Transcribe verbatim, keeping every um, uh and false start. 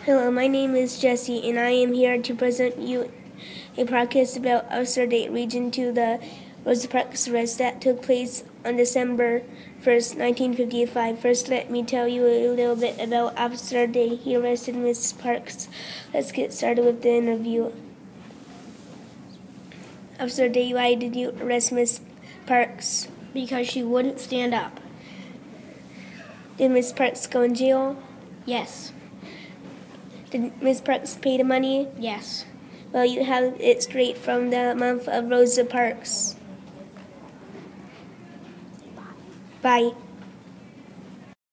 Hello, my name is Jesse, and I am here to present you a podcast about Officer Day Region two, the Rosa Parks arrest that took place on December first, nineteen fifty-five. First, let me tell you a little bit about Officer Day. He arrested Missus Parks. Let's get started with the interview. Officer Day, why did you arrest Miss Parks? Because she wouldn't stand up. Did Miss Parks go in jail? Yes. Did Miss Parks pay the money? Yes. Well, you have it straight from the month of Rosa Parks. Bye.